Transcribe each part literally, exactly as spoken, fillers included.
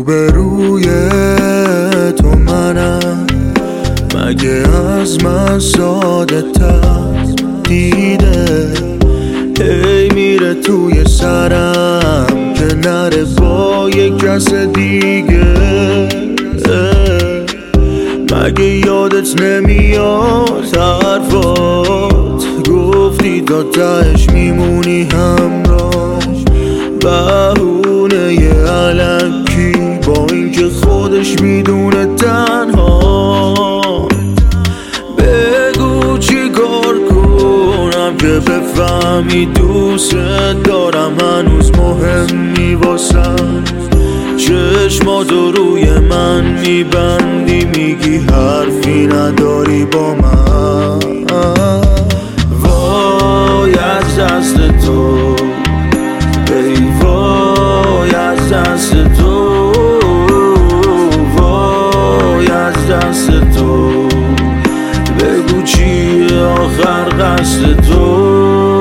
روبروی تو منم، مگه از من ساده تر دیده هی میره توی سرم که نره با یک کس دیگه. مگه یادت نمیاد حرفات گفتی تا تهش میمونی همراه، بهونه ی الکی با اینکه خودش میدونه تنها. بگو چی کار کنم که بفهمی دوست دارم هنوز مهمی واسم. چشماتو روی من میبندی میگی حرفی نداری با من. وای از دست تو ای وای از دست تو، وای از دست تو. بگو چیه آخر قصد تو.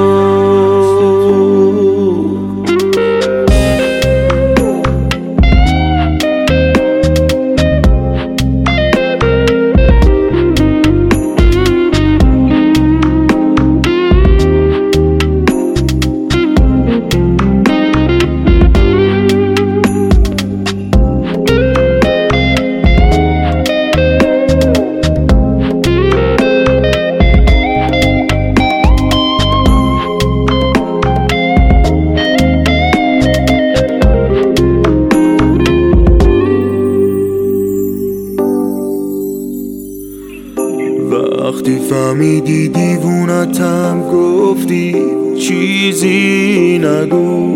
وقتی فهمیدی دیوونتم گفتی چیزی نگو.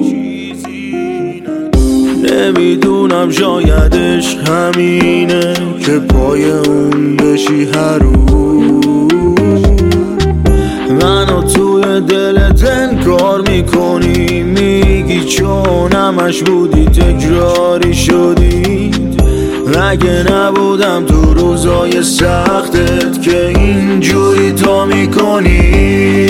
نمیدونم شاید عشق همینه که پای اون بشی هر روز. منو توی دلت انکار میکنی میگی چون همش بودی تکراری شدی. مگه نبودم تو روزای سختت که اینجوری تو میکنی.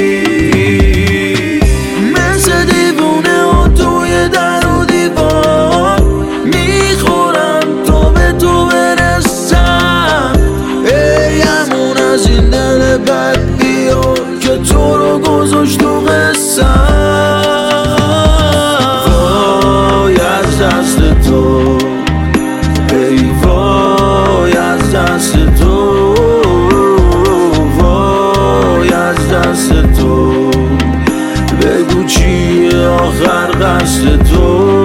مثل دیوونه ها توی در و دیوار میخورم تا به تو برسم. ای همون از این دل بد بیا که تو رو گذاشت تو قصم. وای از دست تو ای وای از دست تو، وای از دست تو. بگو چیه آخر قصد تو.